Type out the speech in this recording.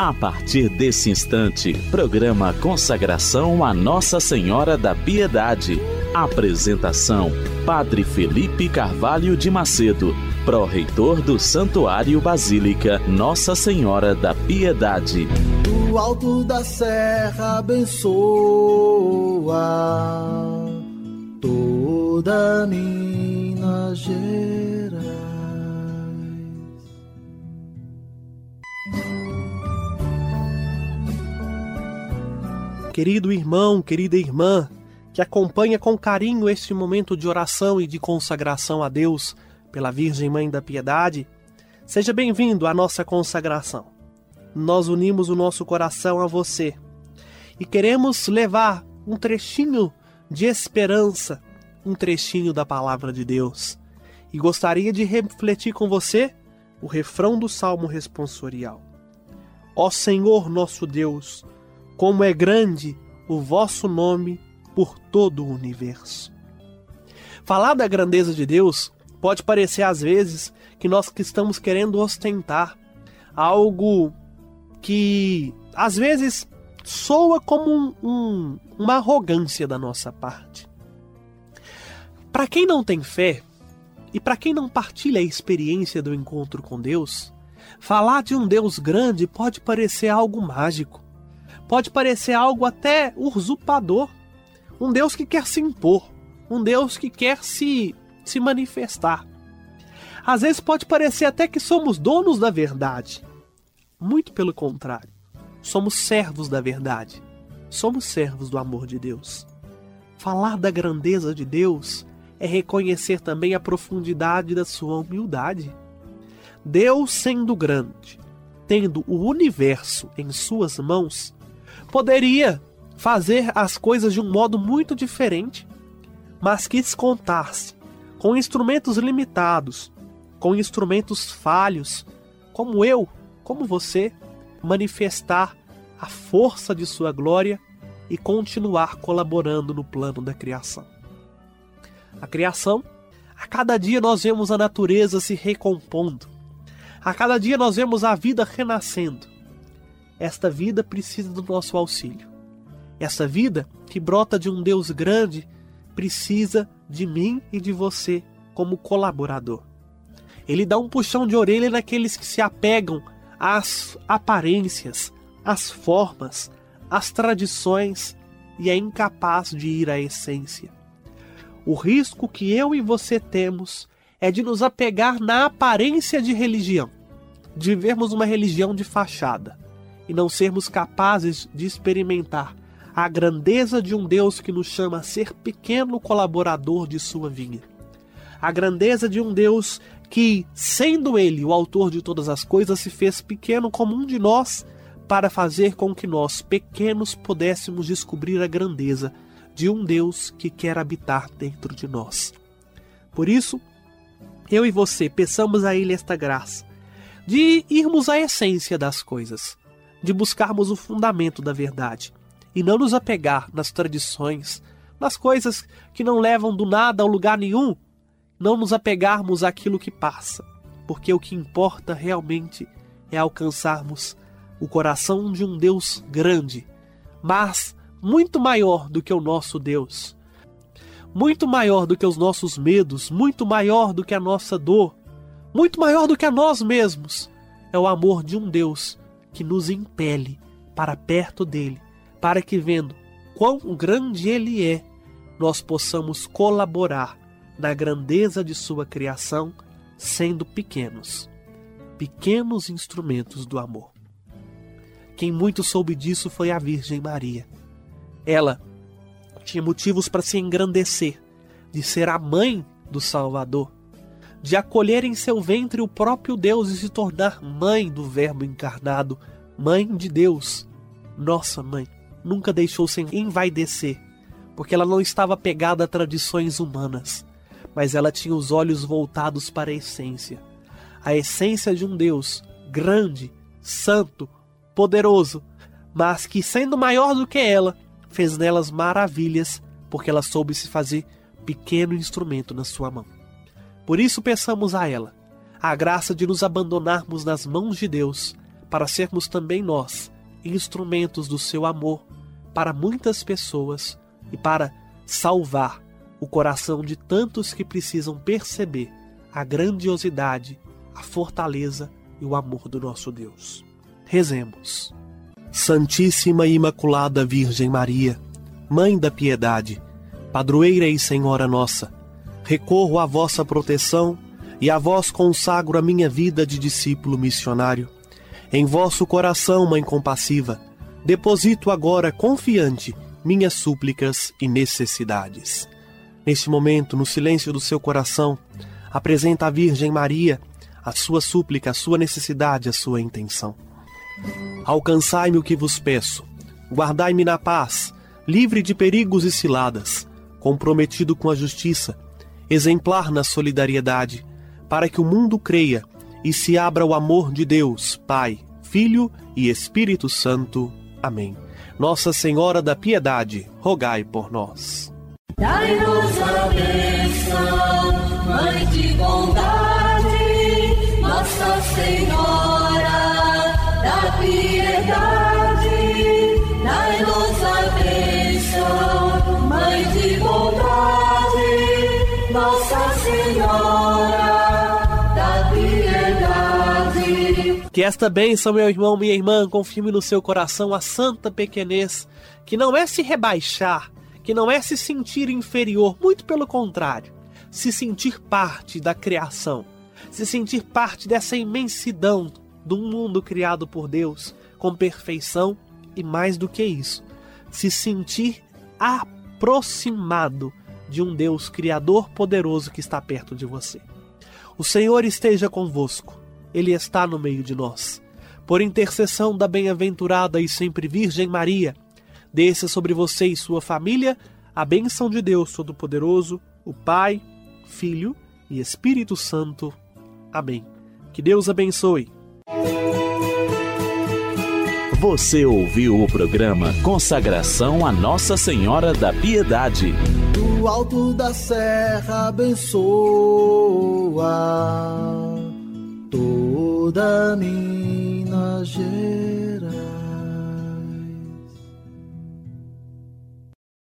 A partir desse instante, programa Consagração a Nossa Senhora da Piedade. Apresentação: Padre Felipe Carvalho de Macedo, pró-reitor do Santuário Basílica Nossa Senhora da Piedade. Do alto da serra abençoa toda Minas Gerais. Querido irmão, querida irmã, que acompanha com carinho este momento de oração e de consagração a Deus pela Virgem Mãe da Piedade, seja bem-vindo à nossa consagração. Nós unimos o nosso coração a você e queremos levar um trechinho de esperança, um trechinho da Palavra de Deus. E gostaria de refletir com você o refrão do Salmo responsorial. Ó Senhor nosso Deus, como é grande o vosso nome por todo o universo. Falar da grandeza de Deus pode parecer às vezes que nós que estamos querendo ostentar algo que às vezes soa como uma arrogância da nossa parte. Para quem não tem fé e para quem não partilha a experiência do encontro com Deus, falar de um Deus grande pode parecer algo mágico. Pode parecer algo até usurpador. Um Deus que quer se impor. Um Deus que quer se manifestar. Às vezes pode parecer até que somos donos da verdade. Muito pelo contrário. Somos servos da verdade. Somos servos do amor de Deus. Falar da grandeza de Deus é reconhecer também a profundidade da sua humildade. Deus, sendo grande, tendo o universo em suas mãos, poderia fazer as coisas de um modo muito diferente, mas quis contar-se com instrumentos limitados, com instrumentos falhos, como eu, como você, manifestar a força de sua glória e continuar colaborando no plano da criação. A criação, a cada dia nós vemos a natureza se recompondo, a cada dia nós vemos a vida renascendo. Esta vida precisa do nosso auxílio. Essa vida que brota de um Deus grande precisa de mim e de você como colaborador. Ele dá um puxão de orelha naqueles que se apegam às aparências, às formas, às tradições e é incapaz de ir à essência. O risco que eu e você temos é de nos apegar na aparência de religião, de vivermos uma religião de fachada e não sermos capazes de experimentar a grandeza de um Deus que nos chama a ser pequeno colaborador de sua vinha. A grandeza de um Deus que, sendo Ele o autor de todas as coisas, se fez pequeno como um de nós para fazer com que nós, pequenos, pudéssemos descobrir a grandeza de um Deus que quer habitar dentro de nós. Por isso, eu e você peçamos a Ele esta graça de irmos à essência das coisas, de buscarmos o fundamento da verdade e não nos apegar nas tradições, nas coisas que não levam do nada ao lugar nenhum, não nos apegarmos àquilo que passa, porque o que importa realmente é alcançarmos o coração de um Deus grande, mas muito maior do que o nosso Deus, muito maior do que os nossos medos, muito maior do que a nossa dor, muito maior do que a nós mesmos. É o amor de um Deus que nos impele para perto dele, para que, vendo quão grande ele é, nós possamos colaborar na grandeza de sua criação, sendo pequenos instrumentos do amor. Quem muito soube disso foi a Virgem Maria. Ela tinha motivos para se engrandecer, de ser a mãe do Salvador, de acolher em seu ventre o próprio Deus e se tornar mãe do Verbo encarnado, mãe de Deus. Nossa mãe nunca deixou-se envaidecer, porque ela não estava pegada a tradições humanas, mas ela tinha os olhos voltados para a essência de um Deus grande, santo, poderoso, mas que, sendo maior do que ela, fez nelas maravilhas, porque ela soube se fazer pequeno instrumento na sua mão. Por isso peçamos a ela a graça de nos abandonarmos nas mãos de Deus, para sermos também nós instrumentos do seu amor para muitas pessoas e para salvar o coração de tantos que precisam perceber a grandiosidade, a fortaleza e o amor do nosso Deus. Rezemos. Santíssima e Imaculada Virgem Maria, Mãe da Piedade, Padroeira e Senhora nossa, recorro à vossa proteção e a vós consagro a minha vida de discípulo missionário. Em vosso coração, Mãe compassiva, deposito agora confiante minhas súplicas e necessidades. Neste momento, no silêncio do seu coração, apresenta à Virgem Maria a sua súplica, a sua necessidade, a sua intenção. Alcançai-me o que vos peço, guardai-me na paz, livre de perigos e ciladas, comprometido com a justiça, exemplar na solidariedade, para que o mundo creia e se abra o amor de Deus, Pai, Filho e Espírito Santo. Amém. Nossa Senhora da Piedade, rogai por nós. Dai-nos a bênção, Mãe de bondade, Nossa Senhora da Piedade. Dai-nos a bênção, Mãe de bondade, Nossa Senhora da Piedade. Que esta bênção, meu irmão, minha irmã, confirme no seu coração a santa pequenez, que não é se rebaixar, que não é se sentir inferior, muito pelo contrário, se sentir parte da criação, se sentir parte dessa imensidão do mundo criado por Deus, com perfeição e mais do que isso, se sentir aproximado de um Deus criador poderoso que está perto de você. O Senhor esteja convosco, Ele está no meio de nós. Por intercessão da bem-aventurada e sempre Virgem Maria, desça sobre você e sua família a bênção de Deus Todo-Poderoso, o Pai, Filho e Espírito Santo. Amém. Que Deus abençoe. Você ouviu o programa Consagração a Nossa Senhora da Piedade. Do alto da serra abençoa toda a minha